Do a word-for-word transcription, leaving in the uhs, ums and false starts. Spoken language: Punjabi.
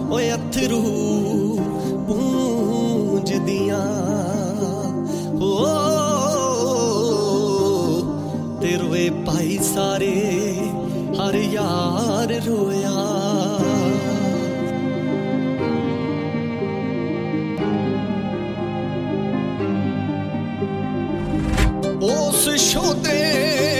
ਓਏ ਅਥਰੂ ਪੂੰਝਦੀਆਂ ਹੋ ਤੇ ਰੋਏ ਭਾਈ ਸਾਰੇ ਹਰ ਯਾਰ ਰੋਇਆ। ਉਸ ਸ਼ੋਦੇ